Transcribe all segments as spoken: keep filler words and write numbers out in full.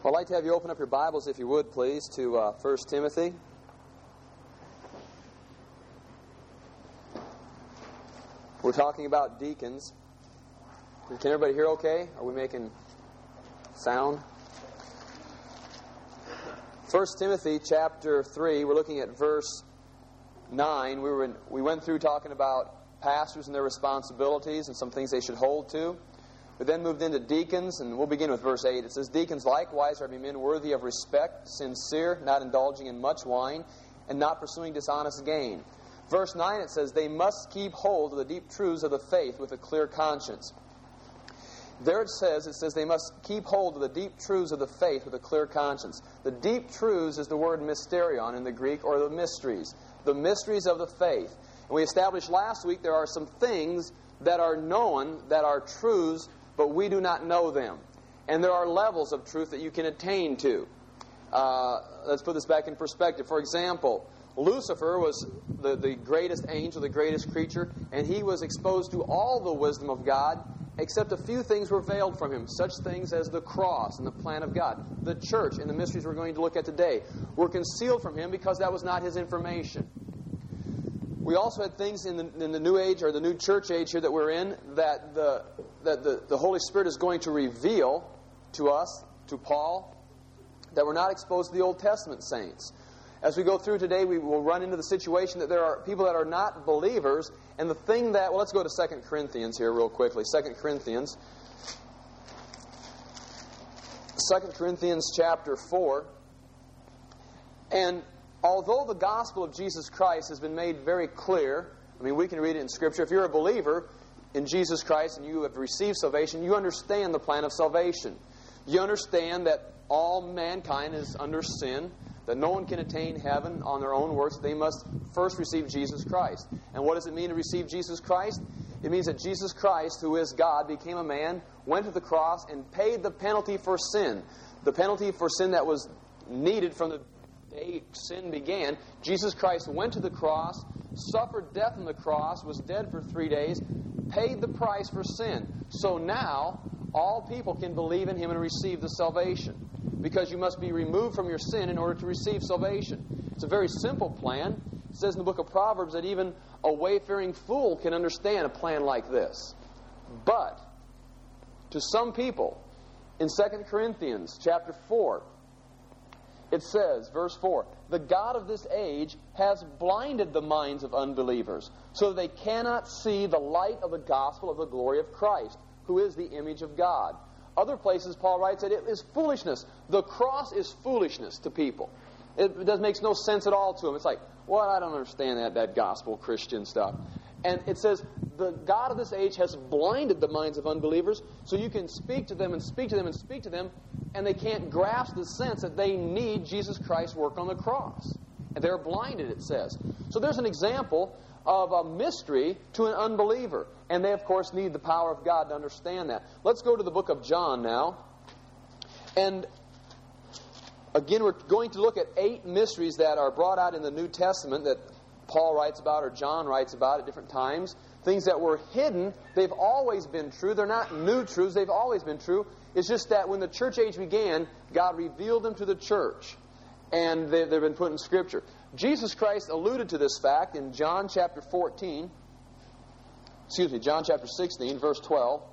I'd like to have you open up your Bibles, if you would, please, to uh, First Timothy. We're talking about deacons. Can everybody hear okay? Are we making sound? First Timothy chapter three, we're looking at verse nine. We, were in, we went through talking about pastors and their responsibilities and some things they should hold to. We then moved into deacons, and we'll begin with verse eight. It says, "Deacons likewise are to be men worthy of respect, sincere, not indulging in much wine, and not pursuing dishonest gain." Verse nine, it says, "They must keep hold of the deep truths of the faith with a clear conscience." There it says, it says they must keep hold of the deep truths of the faith with a clear conscience. The deep truths is the word mysterion in the Greek, or the mysteries. The mysteries of the faith. And we established last week there are some things that are known, that are truths, but we do not know them. And there are levels of truth that you can attain to. Uh, let's put this back in perspective. For example, Lucifer was the, the greatest angel, the greatest creature, and he was exposed to all the wisdom of God, except a few things were veiled from him, such things as the cross and the plan of God. The church and the mysteries we're going to look at today were concealed from him because that was not his information. We also had things in the, in the new age, or the new church age here that we're in, that the that the, the Holy Spirit is going to reveal to us, to Paul, that we're not exposed to the Old Testament saints. As we go through today, we will run into the situation that there are people that are not believers, and the thing that... Well, let's go to Second Corinthians here real quickly. Second Corinthians. Second Corinthians chapter four. And although the gospel of Jesus Christ has been made very clear, I mean, we can read it in Scripture. If you're a believer in Jesus Christ and you have received salvation, you understand the plan of salvation. You understand that all mankind is under sin, that no one can attain heaven on their own works. They must first receive Jesus Christ. And what does it mean to receive Jesus Christ? It means that Jesus Christ, who is God, became a man, went to the cross, and paid the penalty for sin. The penalty for sin that was needed from the day sin began. Jesus Christ went to the cross, suffered death on the cross, was dead for three days, paid the price for sin. So now, all people can believe in Him and receive the salvation. Because you must be removed from your sin in order to receive salvation. It's a very simple plan. It says in the book of Proverbs that even a wayfaring fool can understand a plan like this. But, to some people, in Second Corinthians chapter four, it says, verse four, "The God of this age has blinded the minds of unbelievers, so that they cannot see the light of the gospel of the glory of Christ, who is the image of God." Other places, Paul writes that it is foolishness. The cross is foolishness to people. It, it does makes no sense at all to them. It's like, well, I don't understand that, that gospel Christian stuff. And it says, the God of this age has blinded the minds of unbelievers, so you can speak to them and speak to them and speak to them, and they can't grasp the sense that they need Jesus Christ's work on the cross. And they're blinded, it says. So there's an example of a mystery to an unbeliever. And they, of course, need the power of God to understand that. Let's go to the book of John now. And again, we're going to look at eight mysteries that are brought out in the New Testament that Paul writes about, or John writes about at different times. Things that were hidden, they've always been true. They're not new truths, they've always been true. It's just that when the church age began, God revealed them to the church. And they've been put in Scripture. Jesus Christ alluded to this fact in John chapter fourteen. Excuse me, John chapter sixteen, verse twelve.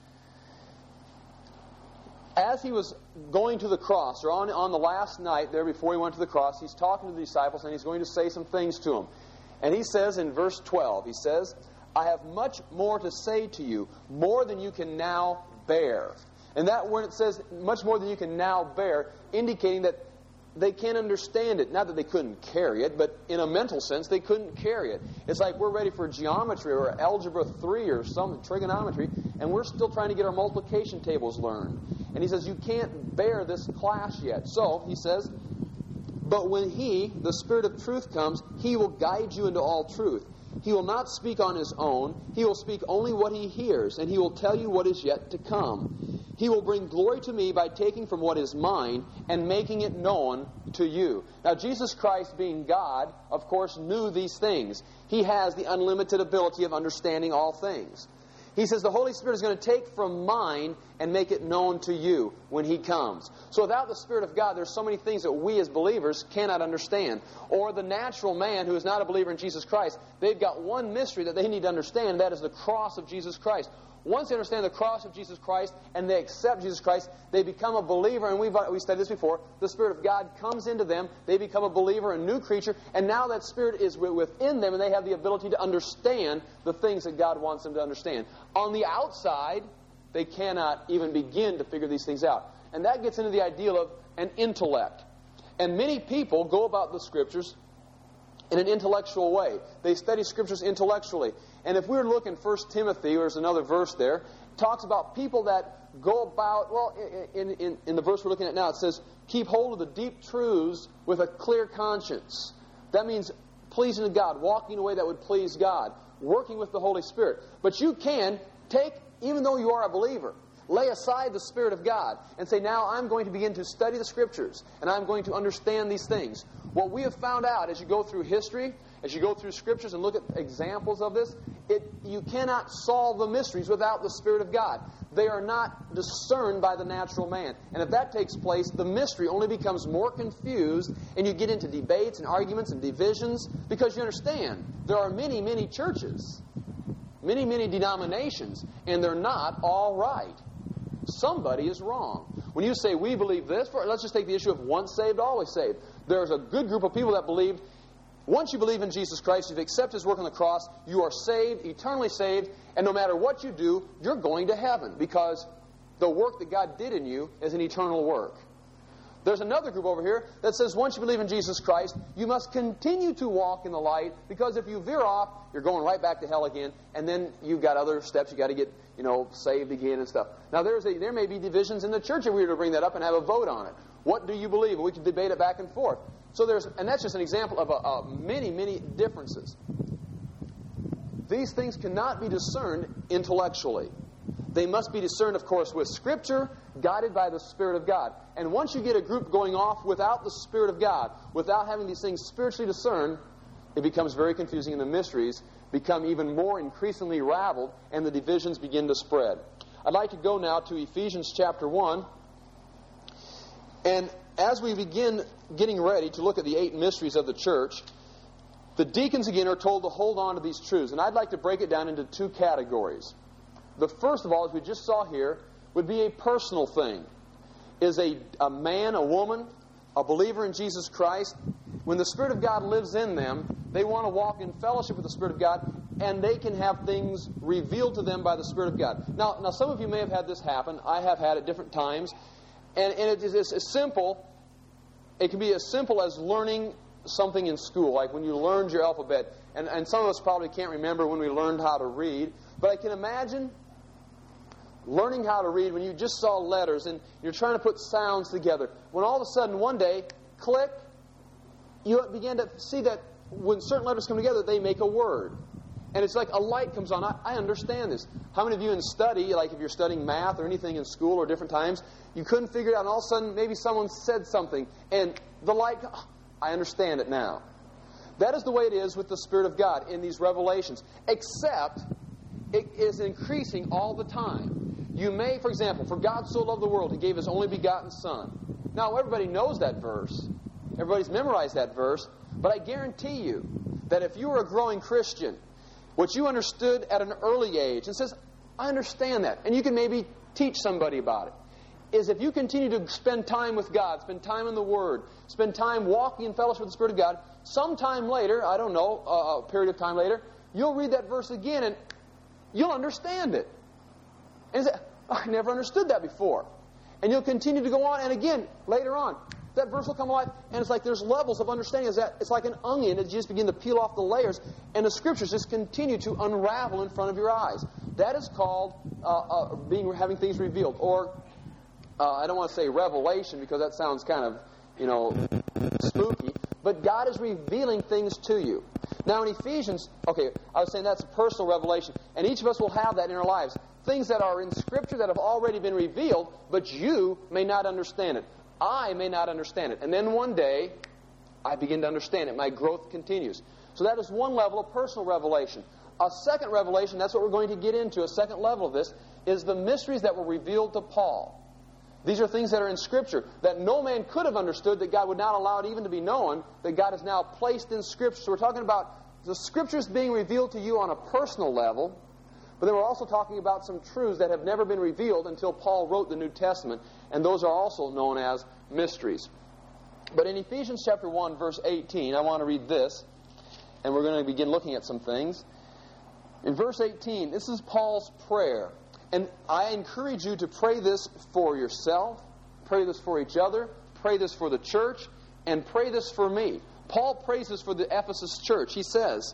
As he was going to the cross, or on, on the last night there before he went to the cross, he's talking to the disciples and he's going to say some things to them. And he says in verse twelve, he says, "I have much more to say to you, more than you can now bear." And that word, it says, much more than you can now bear, indicating that they can't understand it. Not that they couldn't carry it, but in a mental sense, they couldn't carry it. It's like we're ready for geometry or algebra three or some trigonometry, and we're still trying to get our multiplication tables learned. And he says, you can't bear this class yet. So, he says, "But when He, the Spirit of truth, comes, He will guide you into all truth. He will not speak on His own. He will speak only what He hears, and He will tell you what is yet to come. He will bring glory to Me by taking from what is mine and making it known to you." Now, Jesus Christ, being God, of course, knew these things. He has the unlimited ability of understanding all things. He says the Holy Spirit is going to take from mine and make it known to you when He comes. So without the Spirit of God, there's so many things that we as believers cannot understand. Or the natural man who is not a believer in Jesus Christ, they've got one mystery that they need to understand, and that is the cross of Jesus Christ. Once they understand the cross of Jesus Christ and they accept Jesus Christ, they become a believer. And we've we studied this before. The Spirit of God comes into them. They become a believer, a new creature. And now that Spirit is within them, and they have the ability to understand the things that God wants them to understand. On the outside, they cannot even begin to figure these things out. And that gets into the ideal of an intellect. And many people go about the Scriptures in an intellectual way. They study Scriptures intellectually. And if we were to look in First Timothy, there's another verse there, it talks about people that go about, well, in, in, in the verse we're looking at now, it says, keep hold of the deep truths with a clear conscience. That means pleasing to God, walking in a way that would please God, working with the Holy Spirit. But you can take, even though you are a believer, lay aside the Spirit of God and say, now I'm going to begin to study the Scriptures and I'm going to understand these things. What we have found out as you go through history, as you go through Scriptures and look at examples of this, it, you cannot solve the mysteries without the Spirit of God. They are not discerned by the natural man. And if that takes place, the mystery only becomes more confused and you get into debates and arguments and divisions because you understand there are many, many churches, many, many denominations, and they're not all right. Somebody is wrong. When you say we believe this, for, let's just take the issue of once saved, always saved. There's a good group of people that believe once you believe in Jesus Christ, you've accepted His work on the cross, you are saved, eternally saved, and no matter what you do, you're going to heaven because the work that God did in you is an eternal work. There's another group over here that says once you believe in Jesus Christ, you must continue to walk in the light because if you veer off, you're going right back to hell again, and then you've got other steps. You've got to get, you know, saved again and stuff. Now, there's a, there may be divisions in the church if we were to bring that up and have a vote on it. What do you believe? And we can debate it back and forth. So there's, and that's just an example of a, a many, many differences. These things cannot be discerned intellectually. They must be discerned, of course, with Scripture, guided by the Spirit of God. And once you get a group going off without the Spirit of God, without having these things spiritually discerned, it becomes very confusing and the mysteries become even more increasingly raveled and the divisions begin to spread. I'd like to go now to Ephesians chapter one. And as we begin getting ready to look at the eight mysteries of the church, the deacons again are told to hold on to these truths. And I'd like to break it down into two categories. The first of all, as we just saw here, would be a personal thing. Is a, a man, a woman, a believer in Jesus Christ, when the Spirit of God lives in them, they want to walk in fellowship with the Spirit of God, and they can have things revealed to them by the Spirit of God. Now, now some of you may have had this happen. I have had it different times. And, and it is as simple, it can be as simple as learning something in school, like when you learned your alphabet. And, and some of us probably can't remember when we learned how to read, but I can imagine learning how to read when you just saw letters and you're trying to put sounds together. When all of a sudden one day, click, you begin to see that when certain letters come together, they make a word. And it's like a light comes on. I, I understand this. How many of you in study, like if you're studying math or anything in school or different times, you couldn't figure it out, and all of a sudden maybe someone said something, and the light, oh, I understand it now. That is the way it is with the Spirit of God in these revelations, except it is increasing all the time. You may, for example, for God so loved the world, He gave His only begotten Son. Now, everybody knows that verse. Everybody's memorized that verse. But I guarantee you that if you were a growing Christian, what you understood at an early age, and says, I understand that, and you can maybe teach somebody about it, is if you continue to spend time with God, spend time in the Word, spend time walking in fellowship with the Spirit of God, sometime later, I don't know, a period of time later, you'll read that verse again and you'll understand it. And say, oh, I never understood that before. And you'll continue to go on, and again, later on, that verse will come alive, and it's like there's levels of understanding. It's, that, it's like an onion. It just begin to peel off the layers, and the Scriptures just continue to unravel in front of your eyes. That is called uh, uh, being having things revealed. Or, uh, I don't want to say revelation, because that sounds kind of, you know, spooky. But God is revealing things to you. Now in Ephesians, okay, I was saying that's a personal revelation. And each of us will have that in our lives. Things that are in Scripture that have already been revealed, but you may not understand it. I may not understand it. And then one day, I begin to understand it. My growth continues. So that is one level of personal revelation. A second revelation, that's what we're going to get into, a second level of this, is the mysteries that were revealed to Paul. These are things that are in Scripture that no man could have understood, that God would not allow it even to be known, that God has now placed in Scripture. So we're talking about the Scriptures being revealed to you on a personal level, but then we're also talking about some truths that have never been revealed until Paul wrote the New Testament, and those are also known as mysteries. But in Ephesians chapter one, verse eighteen, I want to read this, and we're going to begin looking at some things. In verse eighteen, this is Paul's prayer. And I encourage you to pray this for yourself, pray this for each other, pray this for the church, and pray this for me. Paul prays this for the Ephesus church. He says,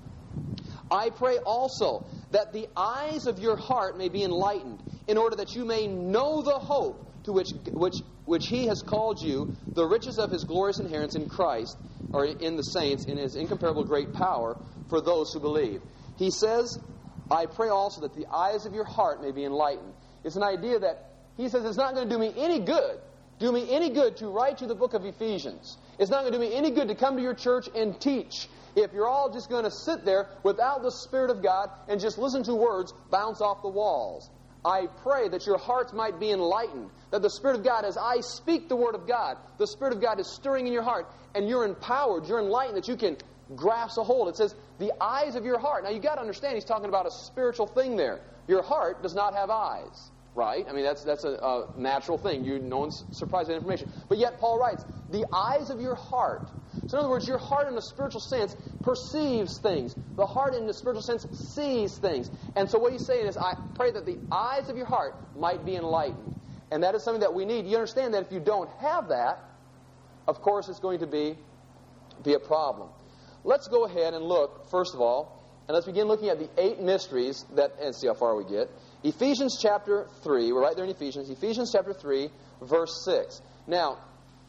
I pray also that the eyes of your heart may be enlightened, in order that you may know the hope to which which which He has called you, the riches of His glorious inheritance in Christ, or in the saints, in His incomparable great power for those who believe. He says, I pray also that the eyes of your heart may be enlightened. It's an idea that he says it's not going to do me any good, do me any good to write you the book of Ephesians. It's not going to do me any good to come to your church and teach if you're all just going to sit there without the Spirit of God and just listen to words bounce off the walls. I pray that your hearts might be enlightened, that the Spirit of God, as I speak the Word of God, the Spirit of God is stirring in your heart, and you're empowered, you're enlightened, that you can grasp a hold. It says, the eyes of your heart. Now, you've got to understand, he's talking about a spiritual thing there. Your heart does not have eyes, right? I mean, that's that's a, a natural thing. You, no one's surprised by that information. But yet, Paul writes, the eyes of your heart. So, in other words, your heart in a spiritual sense perceives things. The heart in the spiritual sense sees things. And so what he's saying is, I pray that the eyes of your heart might be enlightened. And that is something that we need. You understand that if you don't have that, of course, it's going to be, be a problem. Let's go ahead and look, first of all, and let's begin looking at the eight mysteries that, and see how far we get. Ephesians chapter three, we're right there in Ephesians, Ephesians chapter three, verse six. Now,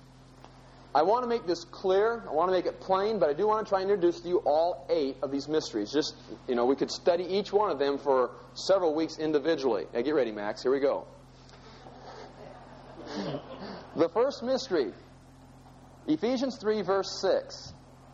I want to make this clear, I want to make it plain, but I do want to try and introduce to you all eight of these mysteries. Just, you know, we could study each one of them for several weeks individually. Now, get ready, Max, here we go. The first mystery, Ephesians three, verse six.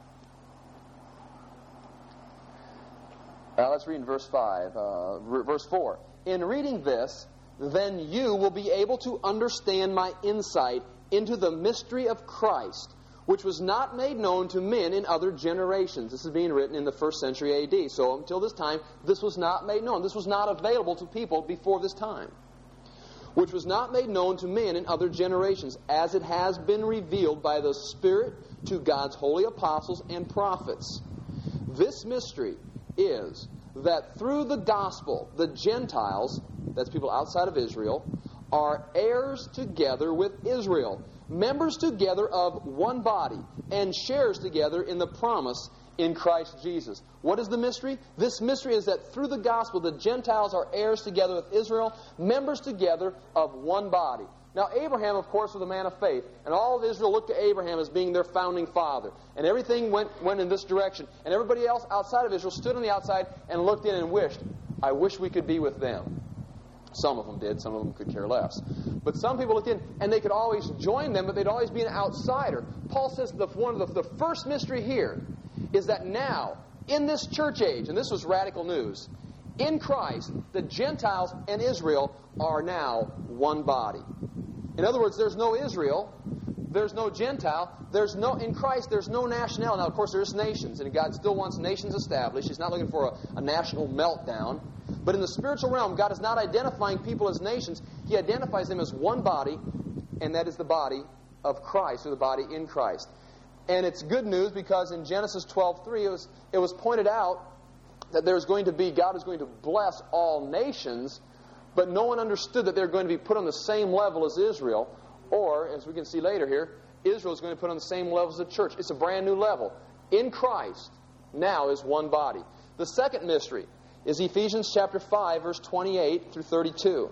Now let's read in verse five, uh, verse four. In reading this, then you will be able to understand my insight into the mystery of Christ, which was not made known to men in other generations. This is being written in the first century A D. So until this time, this was not made known. This was not available to people before this time. Which was not made known to men in other generations, as it has been revealed by the Spirit to God's holy apostles and prophets. This mystery is that through the gospel, the Gentiles, that's people outside of Israel, are heirs together with Israel, members together of one body, and shares together in the promise in Christ Jesus. What is the mystery? This mystery is that through the gospel, the Gentiles are heirs together with Israel, members together of one body. Now, Abraham, of course, was a man of faith, and all of Israel looked to Abraham as being their founding father. And everything went, went in this direction. And everybody else outside of Israel stood on the outside and looked in and wished, I wish we could be with them. Some of them did. Some of them could care less. But some people looked in, and they could always join them, but they'd always be an outsider. Paul says the, one of the, the first mystery here is that now, in this church age, and this was radical news, in Christ, the Gentiles and Israel are now one body. In other words, there's no Israel, there's no Gentile, there's no in Christ there's no nationality. Now, of course, there's nations, and God still wants nations established. He's not looking for a, a national meltdown. But in the spiritual realm, God is not identifying people as nations. He identifies them as one body, and that is the body of Christ, or the body in Christ. And it's good news because in Genesis twelve three, it was, it was pointed out that there's going to be, God is going to bless all nations, but no one understood that they're going to be put on the same level as Israel, or, as we can see later here, Israel is going to be put on the same level as the church. It's a brand new level. In Christ, now is one body. The second mystery is Ephesians chapter five, verse twenty-eight through thirty-two.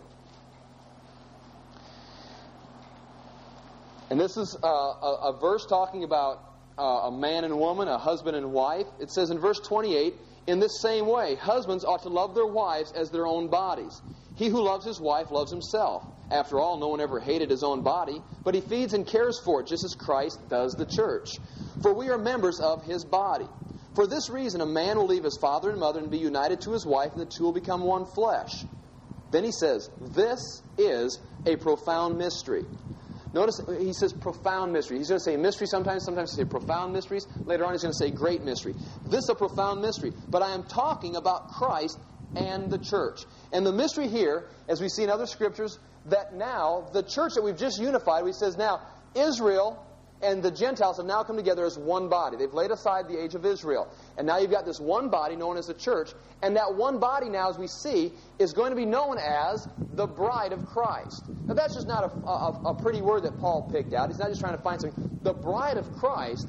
And this is uh, a, a verse talking about uh, a man and woman, a husband and wife. It says in verse twenty-eight, in this same way, husbands ought to love their wives as their own bodies. He who loves his wife loves himself. After all, no one ever hated his own body, but he feeds and cares for it, just as Christ does the church. For we are members of his body. For this reason, a man will leave his father and mother and be united to his wife, and the two will become one flesh. Then he says, this is a profound mystery. Notice he says profound mystery. He's going to say mystery sometimes, sometimes he'll say profound mysteries. Later on he's going to say great mystery. This is a profound mystery. But I am talking about Christ and the church. And the mystery here, as we see in other scriptures, that now the church that we've just unified, he says now Israel and the Gentiles have now come together as one body. They've laid aside the age of Israel. And now you've got this one body known as the church. And that one body now, as we see, is going to be known as the bride of Christ. Now that's just not a, a, a pretty word that Paul picked out. He's not just trying to find something. The bride of Christ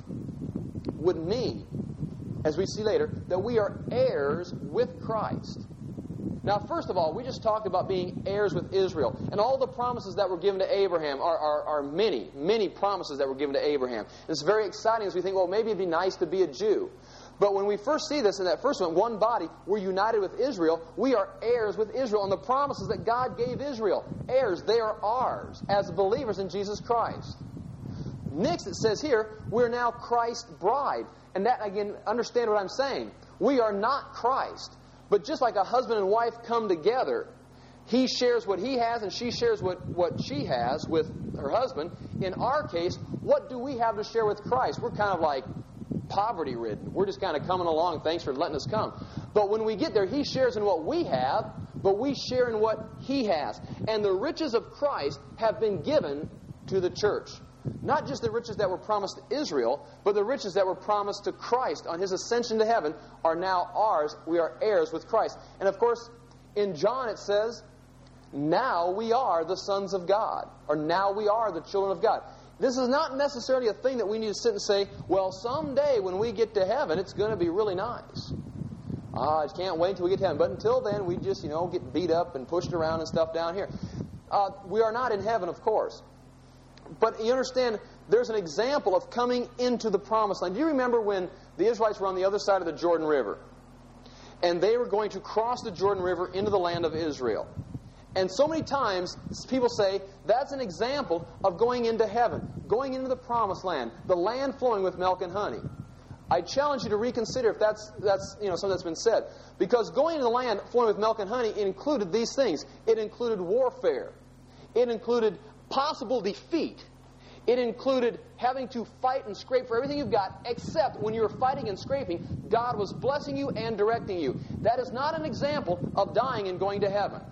would mean, as we see later, that we are heirs with Christ. Now, first of all, we just talked about being heirs with Israel. And all the promises that were given to Abraham are, are, are many, many promises that were given to Abraham. It's very exciting as we think, well, maybe it'd be nice to be a Jew. But when we first see this in that first one, one body, we're united with Israel. We are heirs with Israel. And the promises that God gave Israel, heirs, they are ours as believers in Jesus Christ. Next, it says here, we're now Christ's bride. And that, again, understand what I'm saying. We are not Christ. But just like a husband and wife come together, he shares what he has and she shares what, what she has with her husband. In our case, what do we have to share with Christ? We're kind of like poverty-ridden. We're just kind of coming along. Thanks for letting us come. But when we get there, he shares in what we have, but we share in what he has. And the riches of Christ have been given to the church. Not just the riches that were promised to Israel, but the riches that were promised to Christ on his ascension to heaven are now ours. We are heirs with Christ. And of course, in John it says, now we are the sons of God, or now we are the children of God. This is not necessarily a thing that we need to sit and say, well, someday when we get to heaven, it's going to be really nice. Ah, I can't wait until we get to heaven. But until then, we just, you know, get beat up and pushed around and stuff down here. Uh, we are not in heaven, of course. But you understand, there's an example of coming into the promised land. Do you remember when the Israelites were on the other side of the Jordan River? And they were going to cross the Jordan River into the land of Israel. And so many times, people say, that's an example of going into heaven, going into the promised land, the land flowing with milk and honey. I challenge you to reconsider if that's, that's you know, something that's been said. Because going into the land flowing with milk and honey, it included these things. It included warfare. It included possible defeat. It included having to fight and scrape for everything you've got, except when you were fighting and scraping, God was blessing you and directing you. That is not an example of dying and going to heaven.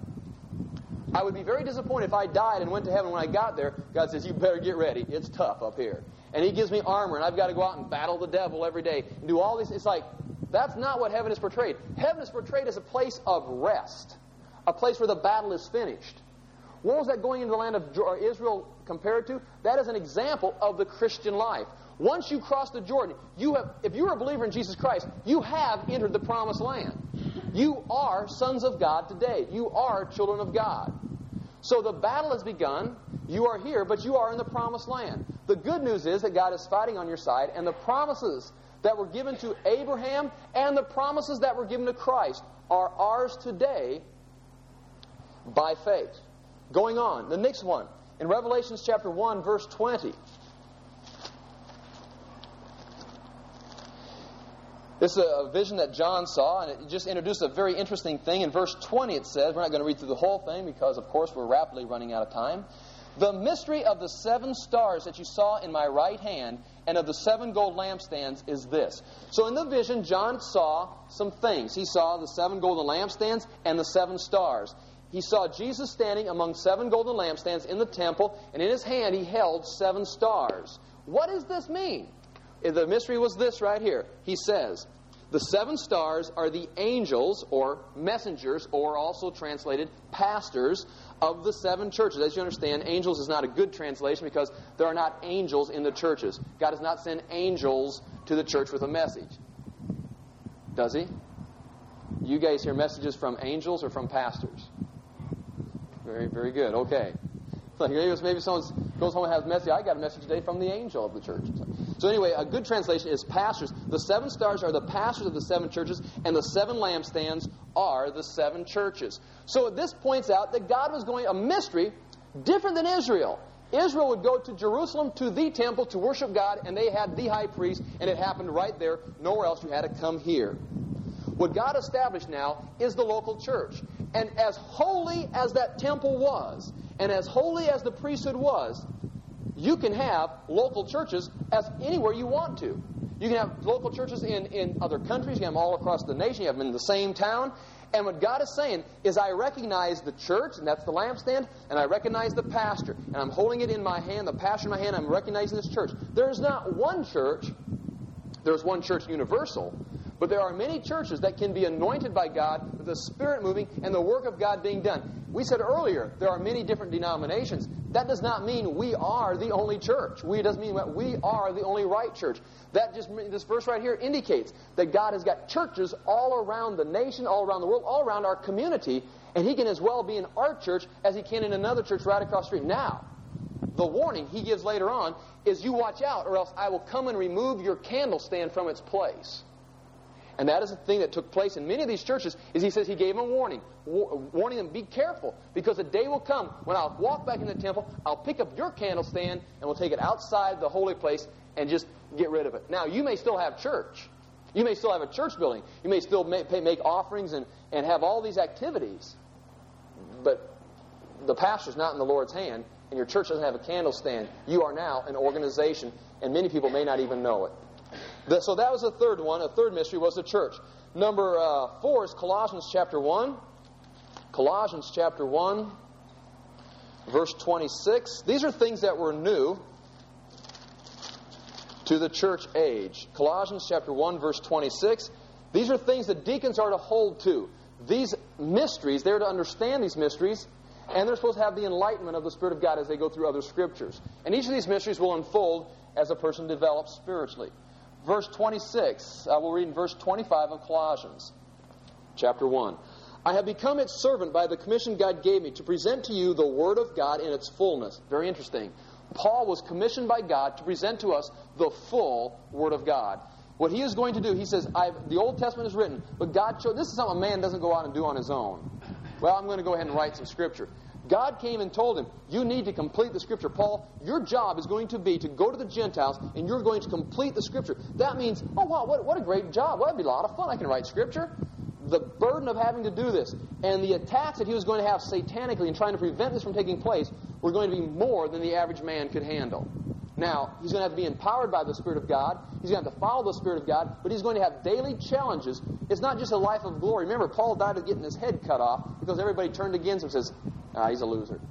I would be very disappointed if I died and went to heaven. When I got there, God says, you better get ready. It's tough up here. And He gives me armor, and I've got to go out and battle the devil every day and do all these. It's like, that's not what heaven is portrayed. Heaven is portrayed as a place of rest, a place where the battle is finished. What was that going into the land of Israel compared to? That is an example of the Christian life. Once you cross the Jordan, you have, if you're a believer in Jesus Christ, you have entered the promised land. You are sons of God today. You are children of God. So the battle has begun. You are here, but you are in the promised land. The good news is that God is fighting on your side, and the promises that were given to Abraham and the promises that were given to Christ are ours today by faith. Going on, the next one, in Revelation chapter one, verse twenty. This is a vision that John saw, and it just introduced a very interesting thing. In verse twenty it says, we're not going to read through the whole thing because, of course, we're rapidly running out of time. The mystery of the seven stars that you saw in my right hand and of the seven gold lampstands is this. So in the vision, John saw some things. He saw the seven golden lampstands and the seven stars. He saw Jesus standing among seven golden lampstands in the temple, and in his hand he held seven stars. What does this mean? The mystery was this right here. He says, the seven stars are the angels or messengers, or also translated pastors, of the seven churches. As you understand, angels is not a good translation because there are not angels in the churches. God does not send angels to the church with a message. Does He? You guys hear messages from angels or from pastors? Very, very good. Okay. So maybe someone goes home and has a message. I got a message today from the angel of the church. So anyway, a good translation is pastors. The seven stars are the pastors of the seven churches, and the seven lampstands are the seven churches. So this points out that God was going a mystery different than Israel. Israel would go to Jerusalem, to the temple, to worship God, and they had the high priest, and it happened right there. Nowhere else. You had to come here. What God established now is the local church. And as holy as that temple was, and as holy as the priesthood was, you can have local churches as anywhere you want to. You can have local churches in, in other countries. You can have them all across the nation. You have them in the same town. And what God is saying is, I recognize the church, and that's the lampstand, and I recognize the pastor. And I'm holding it in my hand, the pastor in my hand. I'm recognizing this church. There is not one church. There's one church universal. But there are many churches that can be anointed by God with the Spirit moving and the work of God being done. We said earlier, there are many different denominations. That does not mean we are the only church. We, it doesn't mean that we are the only right church. That just this verse right here indicates that God has got churches all around the nation, all around the world, all around our community, and He can as well be in our church as He can in another church right across the street. Now, the warning He gives later on is, you watch out, or else I will come and remove your candlestand from its place. And that is the thing that took place in many of these churches, is He says He gave them a warning. War- warning them, be careful, because a day will come when I'll walk back in the temple, I'll pick up your candlestand, and we'll take it outside the holy place and just get rid of it. Now, you may still have church. You may still have a church building. You may still make, pay, make offerings and, and have all these activities. But the pastor's not in the Lord's hand, and your church doesn't have a candlestand. You are now an organization, and many people may not even know it. The, so that was the third one. A third mystery was the church. Number uh, four is Colossians chapter one. Colossians chapter one, verse twenty-six. These are things that were new to the church age. Colossians chapter one, verse twenty-six. These are things that deacons are to hold to. These mysteries, they're to understand these mysteries, and they're supposed to have the enlightenment of the Spirit of God as they go through other scriptures. And each of these mysteries will unfold as a person develops spiritually. Verse twenty-six, I will read in verse twenty-five of Colossians chapter one. I have become its servant by the commission God gave me to present to you the Word of God in its fullness. Very interesting. Paul was commissioned by God to present to us the full Word of God. What he is going to do, he says, I've, the Old Testament is written, but God showed, this is something a man doesn't go out and do on his own. Well, I'm going to go ahead and write some Scripture. God came and told him, you need to complete the Scripture. Paul, your job is going to be to go to the Gentiles, and you're going to complete the Scripture. That means, oh, wow, what, what a great job. Well, that'd be a lot of fun. I can write Scripture. The burden of having to do this and the attacks that he was going to have satanically in trying to prevent this from taking place were going to be more than the average man could handle. Now, he's going to have to be empowered by the Spirit of God. He's going to have to follow the Spirit of God, but he's going to have daily challenges. It's not just a life of glory. Remember, Paul died of getting his head cut off because everybody turned against him and says, ah, he's a loser.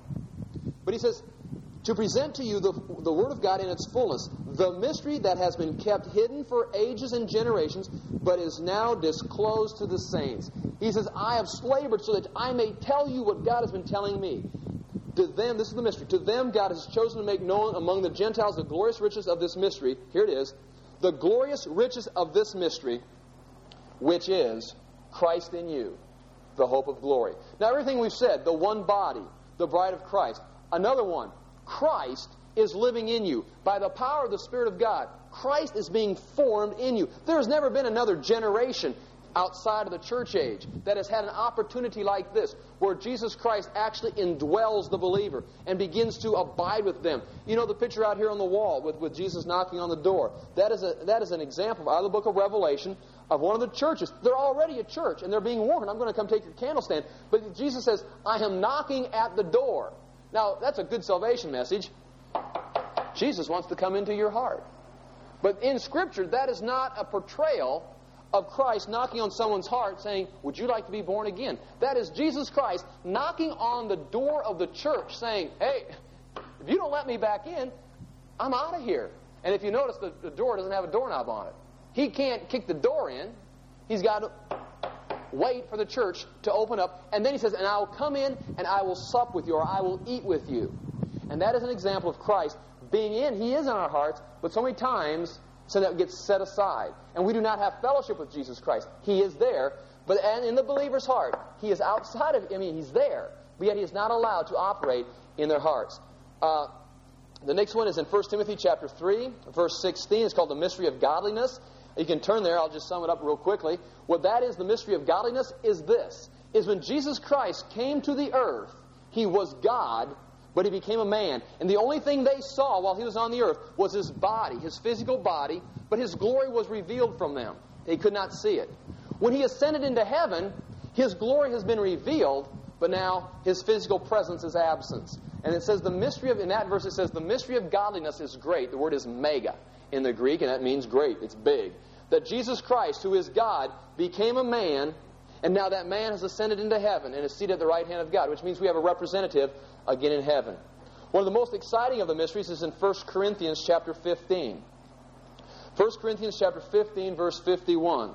But he says, to present to you the, the Word of God in its fullness, the mystery that has been kept hidden for ages and generations, but is now disclosed to the saints. He says, I have labored so that I may tell you what God has been telling me. To them, this is the mystery, to them God has chosen to make known among the Gentiles the glorious riches of this mystery. Here it is. The glorious riches of this mystery, which is Christ in you, the hope of glory. Now, everything we've said, the one body, the bride of Christ. Another one, Christ is living in you. By the power of the Spirit of God, Christ is being formed in you. There has never been another generation outside of the church age that has had an opportunity like this, where Jesus Christ actually indwells the believer and begins to abide with them. You know the picture out here on the wall with, with Jesus knocking on the door. That is a that is an example out of the book of Revelation of one of the churches. They're already a church, and they're being warned, I'm going to come take your candlestand. But Jesus says, I am knocking at the door. Now, that's a good salvation message. Jesus wants to come into your heart. But in Scripture, that is not a portrayal of Christ knocking on someone's heart saying, would you like to be born again? That is Jesus Christ knocking on the door of the church saying, hey, if you don't let me back in, I'm out of here. And if you notice, the, the door doesn't have a doorknob on it. He can't kick the door in. He's got to wait for the church to open up. And then he says, and I will come in and I will sup with you, or I will eat with you. And that is an example of Christ being in. He is in our hearts, but so many times so that gets set aside. And we do not have fellowship with Jesus Christ. He is there, but and in the believer's heart, He is outside of, I mean, He's there, but yet He is not allowed to operate in their hearts. Uh, the next one is in First Timothy chapter three, verse sixteen. It's called the mystery of godliness. You can turn there. I'll just sum it up real quickly. What that is, the mystery of godliness, is this. Is when Jesus Christ came to the earth, He was God, but He became a man. And the only thing they saw while He was on the earth was His body, His physical body, but His glory was revealed from them. They could not see it. When He ascended into heaven, His glory has been revealed, but now His physical presence is absent. And it says the mystery of, in that verse it says, the mystery of godliness is great. The word is mega in the Greek, and that means great. It's big. That Jesus Christ, who is God, became a man, and now that man has ascended into heaven and is seated at the right hand of God, which means we have a representative again in heaven. One of the most exciting of the mysteries is in First Corinthians chapter fifteen. First Corinthians chapter fifteen, verse fifty-one.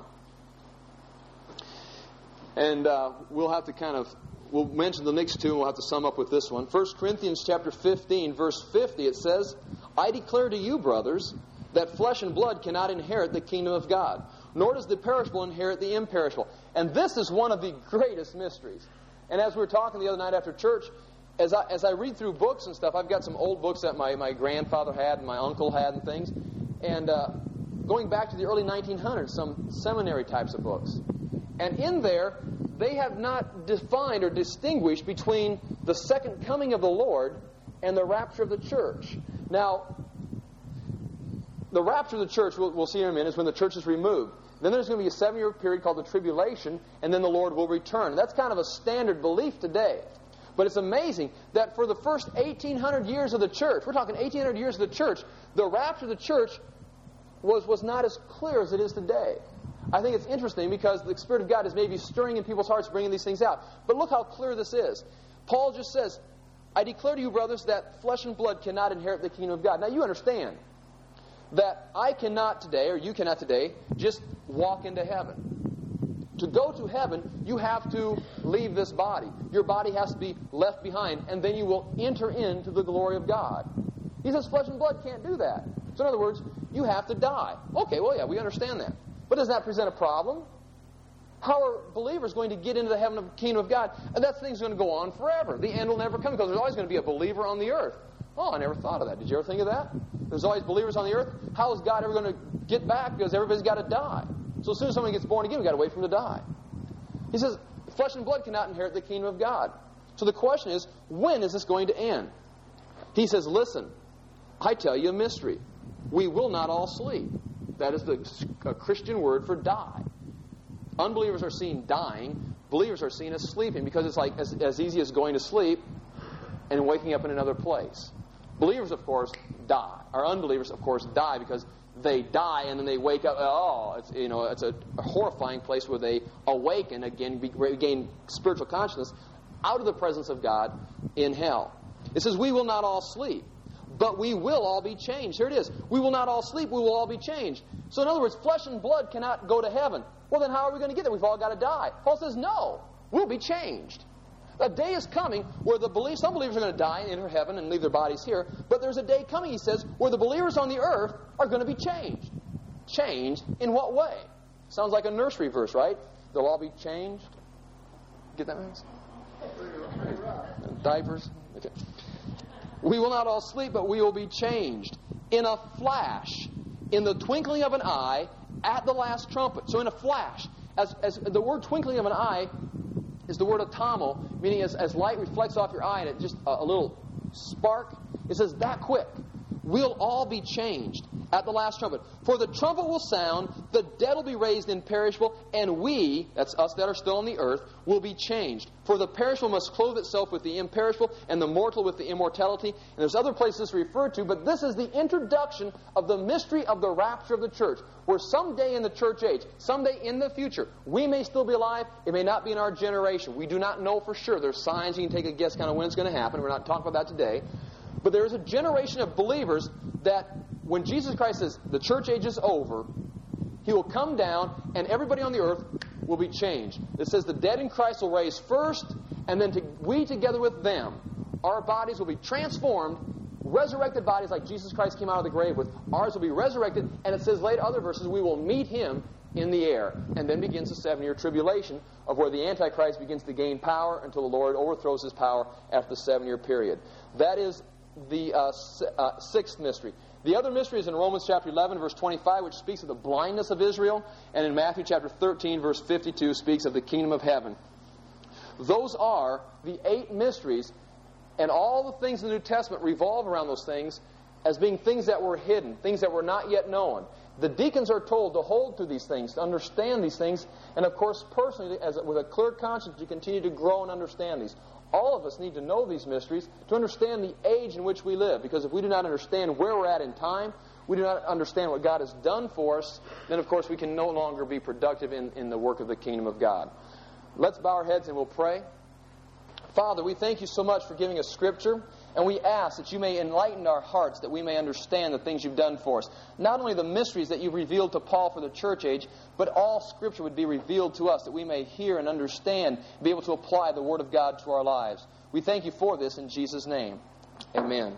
And uh, we'll have to kind of, we'll mention the next two and we'll have to sum up with this one. First Corinthians chapter fifteen, verse fifty, it says, I declare to you, brothers, that flesh and blood cannot inherit the kingdom of God, nor does the perishable inherit the imperishable. And this is one of the greatest mysteries. And as we were talking the other night after church, as I, as I read through books and stuff, I've got some old books that my, my grandfather had and my uncle had and things. And uh, going back to the early nineteen hundreds, some seminary types of books. And in there, they have not defined or distinguished between the second coming of the Lord and the rapture of the church. Now, the rapture of the church, we'll, we'll see in a minute, is when the church is removed. Then there's going to be a seven-year period called the tribulation, and then the Lord will return. That's kind of a standard belief today. But it's amazing that for the first eighteen hundred years of the church, we're talking eighteen hundred years of the church, the rapture of the church was, was not as clear as it is today. I think it's interesting because the Spirit of God is maybe stirring in people's hearts, bringing these things out. But look how clear this is. Paul just says, I declare to you, brothers, that flesh and blood cannot inherit the kingdom of God. Now you understand that I cannot today, or you cannot today, just walk into heaven. To go to heaven, you have to leave this body. Your body has to be left behind, and then you will enter into the glory of God. He says flesh and blood can't do that. So in other words, you have to die. Okay, well, yeah, we understand that. But does that present a problem? How are believers going to get into the heaven of the kingdom of God? And that thing's going to go on forever. The end will never come because there's always going to be a believer on the earth. Oh, I never thought of that. Did you ever think of that? There's always believers on the earth. How is God ever going to get back? Because everybody's got to die. So as soon as somebody gets born again, we've got to wait for them to die. He says, flesh and blood cannot inherit the kingdom of God. So the question is, when is this going to end? He says, listen, I tell you a mystery. We will not all sleep. That is the a Christian word for die. Unbelievers are seen dying. Believers are seen as sleeping because it's like as, as easy as going to sleep and waking up in another place. Believers, of course, die. Our unbelievers, of course, die because they die and then they wake up. Oh, it's, you know, it's a, a horrifying place where they awaken again, be, gain spiritual consciousness out of the presence of God in hell. It says, we will not all sleep, but we will all be changed. Here it is. We will not all sleep, we will all be changed. So in other words, flesh and blood cannot go to heaven. Well, then how are we going to get there? We've all got to die. Paul says, no, we'll be changed. A day is coming where the believe, some believers are going to die and enter heaven and leave their bodies here. But there's a day coming, he says, where the believers on the earth are going to be changed. Changed in what way? Sounds like a nursery verse, right? They'll all be changed. Get that, Max? Diapers? Okay. We will not all sleep, but we will be changed in a flash, in the twinkling of an eye, at the last trumpet. So in a flash, as, as the word twinkling of an eye is the word atomo, meaning as, as light reflects off your eye and it just a, a little spark. It says that quick. We'll all be changed at the last trumpet. For the trumpet will sound, the dead will be raised imperishable, and we, that's us that are still on the earth, will be changed. For the perishable must clothe itself with the imperishable, and the mortal with the immortality. And there's other places referred to, but this is the introduction of the mystery of the rapture of the church, where someday in the church age, someday in the future, we may still be alive. It may not be in our generation. We do not know for sure. There's signs. You can take a guess kind of when it's going to happen. We're not talking about that today. But there is a generation of believers that when Jesus Christ says the church age is over, He will come down and everybody on the earth will be changed. It says the dead in Christ will rise first, and then to, we together with them, our bodies will be transformed, resurrected bodies like Jesus Christ came out of the grave with. Ours will be resurrected, and it says later other verses, we will meet Him in the air. And then begins the seven-year tribulation of where the Antichrist begins to gain power until the Lord overthrows his power after the seven-year period. That is the uh, uh, sixth mystery. The other mystery is in Romans chapter eleven, verse twenty-five, which speaks of the blindness of Israel, and in Matthew chapter thirteen, verse fifty-two, speaks of the kingdom of heaven. Those are the eight mysteries, and all the things in the New Testament revolve around those things, as being things that were hidden, things that were not yet known. The deacons are told to hold to these things, to understand these things, and of course, personally, as with a clear conscience, to continue to grow and understand these. All of us need to know these mysteries to understand the age in which we live, because if we do not understand where we're at in time, we do not understand what God has done for us, then of course we can no longer be productive in, in the work of the kingdom of God. Let's bow our heads and we'll pray. Father, we thank you so much for giving us Scripture, and we ask that you may enlighten our hearts, that we may understand the things you've done for us. Not only the mysteries that you've revealed to Paul for the church age, but all Scripture would be revealed to us, that we may hear and understand, and be able to apply the Word of God to our lives. We thank you for this in Jesus' name. Amen.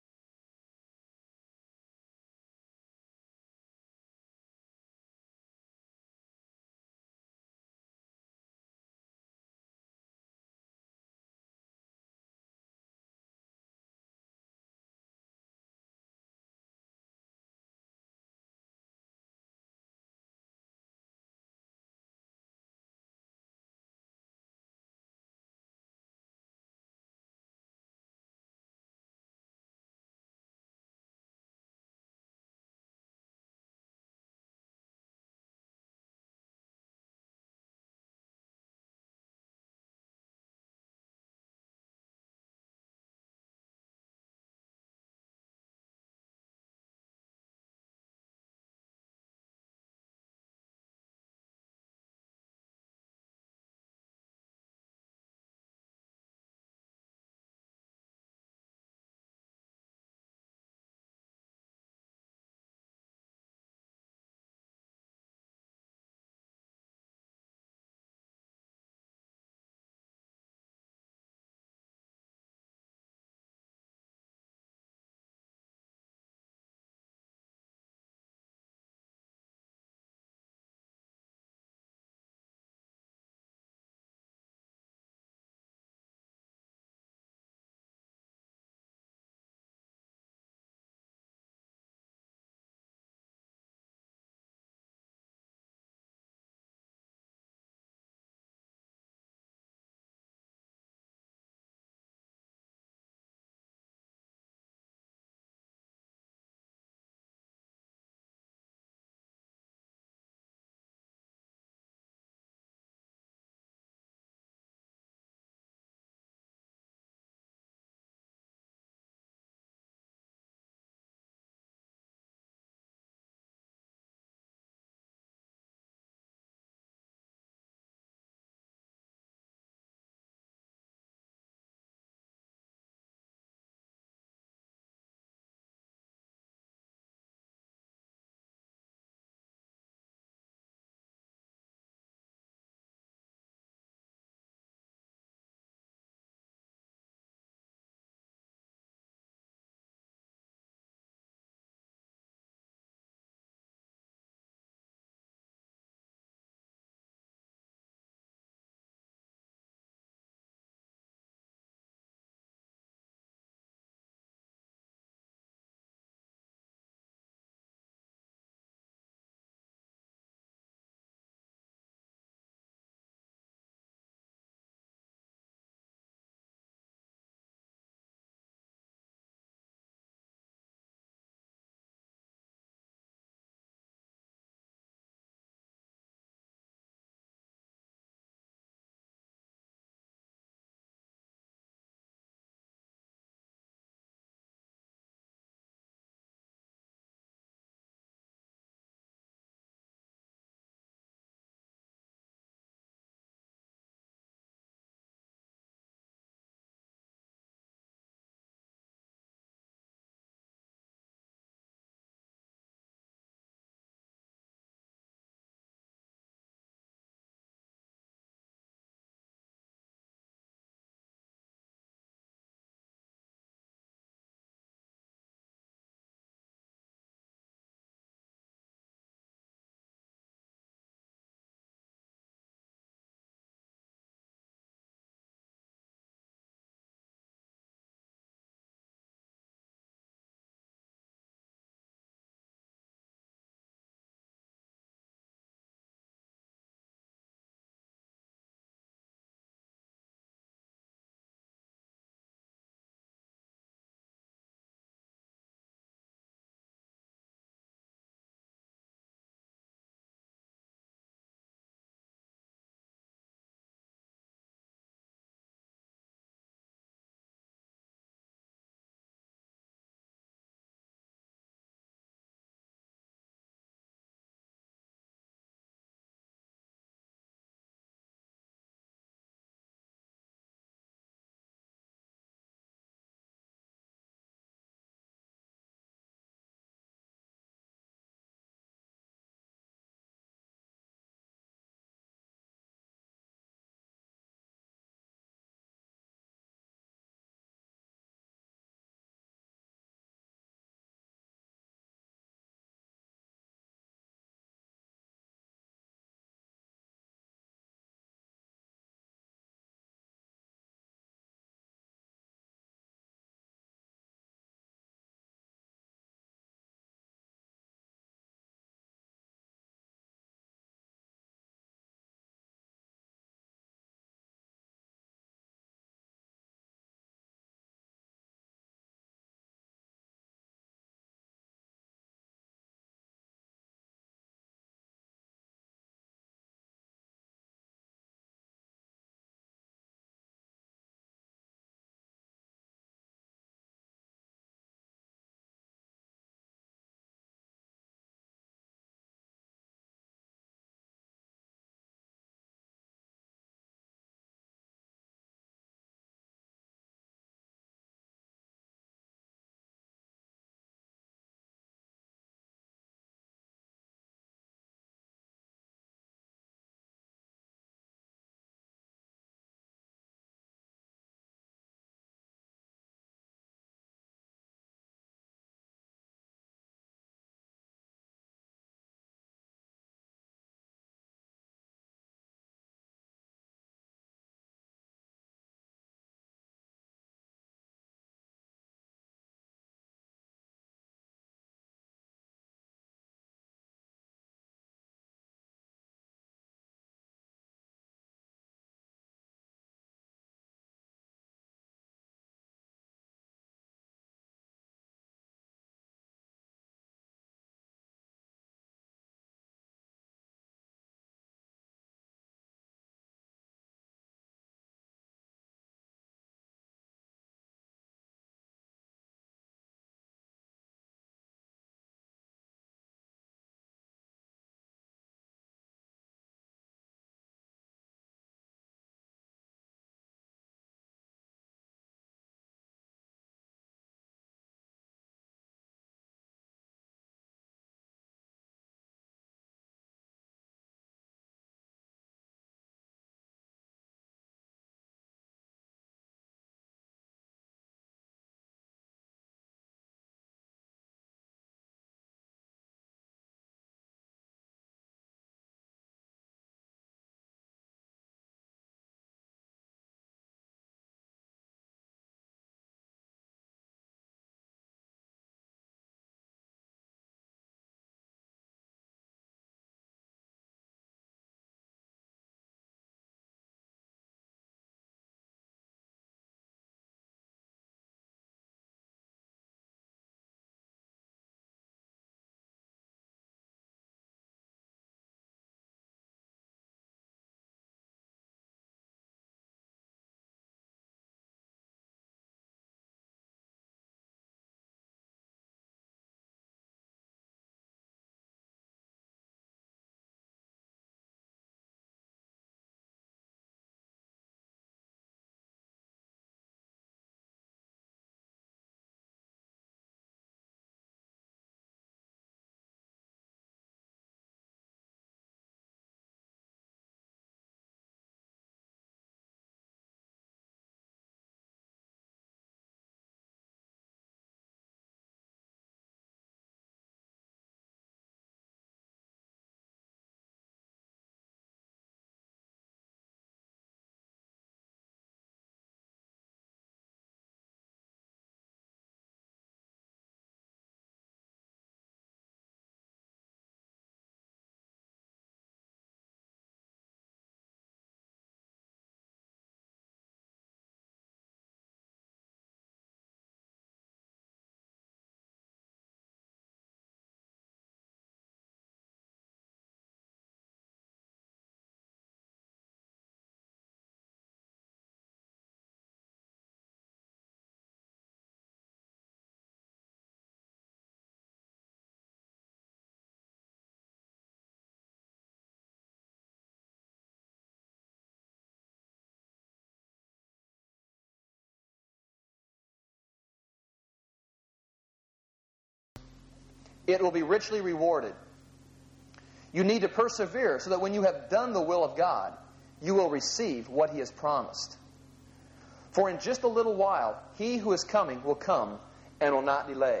it will be richly rewarded. You need to persevere so that when you have done the will of God, you will receive what He has promised. For in just a little while, He who is coming will come and will not delay.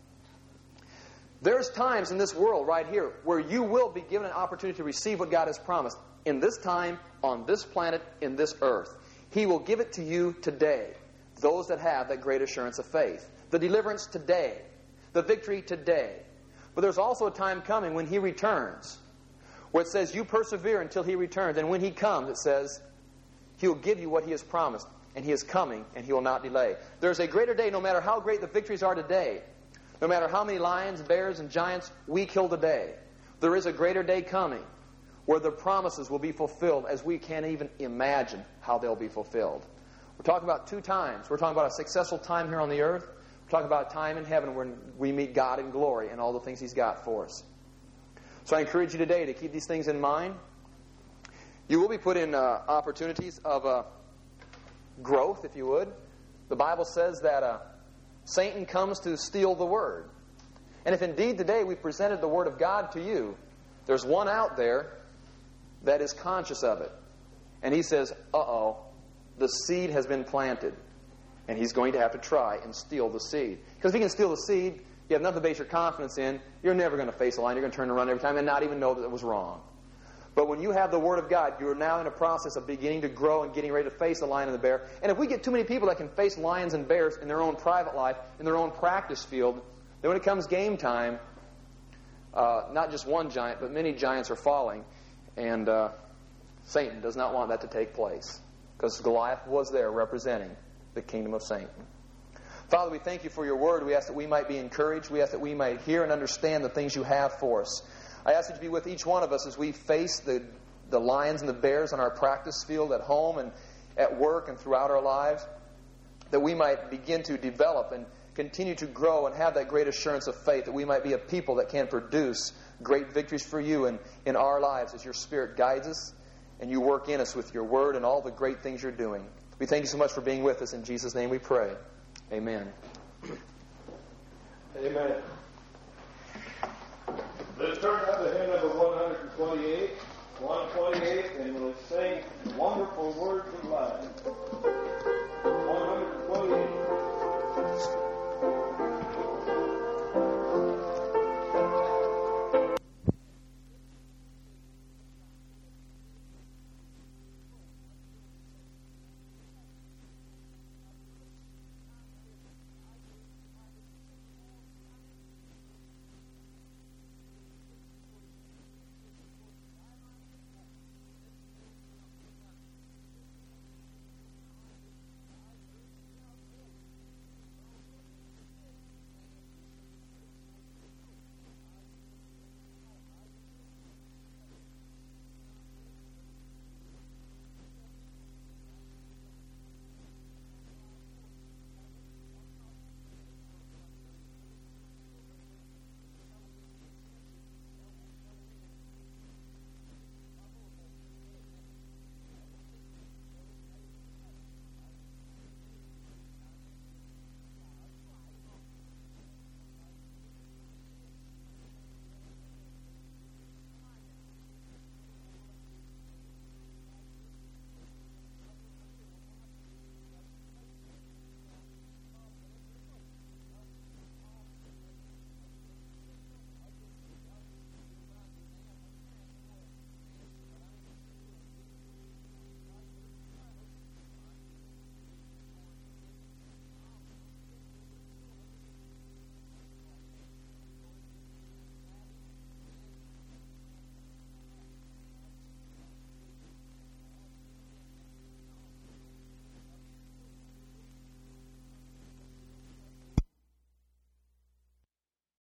There's times in this world right here where you will be given an opportunity to receive what God has promised. In this time, on this planet, in this earth. He will give it to you today. Those that have that great assurance of faith. The deliverance today. The victory today. But there's also a time coming when He returns, where it says you persevere until He returns. And when He comes, it says He will give you what He has promised. And He is coming, and He will not delay. There's a greater day, no matter how great the victories are today. No matter how many lions, bears, and giants we kill today. There is a greater day coming where the promises will be fulfilled as we can't even imagine how they'll be fulfilled. We're talking about two times. We're talking about a successful time here on the earth. We're talking about a time in heaven when we meet God in glory and all the things He's got for us. So I encourage you today to keep these things in mind. You will be put in uh, opportunities of uh, growth, if you would. The Bible says that uh, Satan comes to steal the Word. And if indeed today we presented the Word of God to you, there's one out there that is conscious of it. And he says, uh-oh, the seed has been planted. And he's going to have to try and steal the seed. Because if he can steal the seed, you have nothing to base your confidence in. You're never going to face a line. You're going to turn and run every time and not even know that it was wrong. But when you have the Word of God, you're now in a process of beginning to grow and getting ready to face the lion and the bear. And if we get too many people that can face lions and bears in their own private life, in their own practice field, then when it comes game time, uh, not just one giant, but many giants are falling. And uh, Satan does not want that to take place. Because Goliath was there representing the kingdom of Satan. Father, we thank You for Your Word. We ask that we might be encouraged. We ask that we might hear and understand the things You have for us. I ask You to be with each one of us as we face the, the lions and the bears on our practice field at home and at work and throughout our lives, that we might begin to develop and continue to grow and have that great assurance of faith, that we might be a people that can produce great victories for You and in our lives as Your Spirit guides us and You work in us with Your Word and all the great things You're doing. We thank You so much for being with us. In Jesus' name we pray. Amen. Amen. Let's turn up to hymn number one twenty-eight. one twenty-eight, and we'll sing Wonderful Words of Life.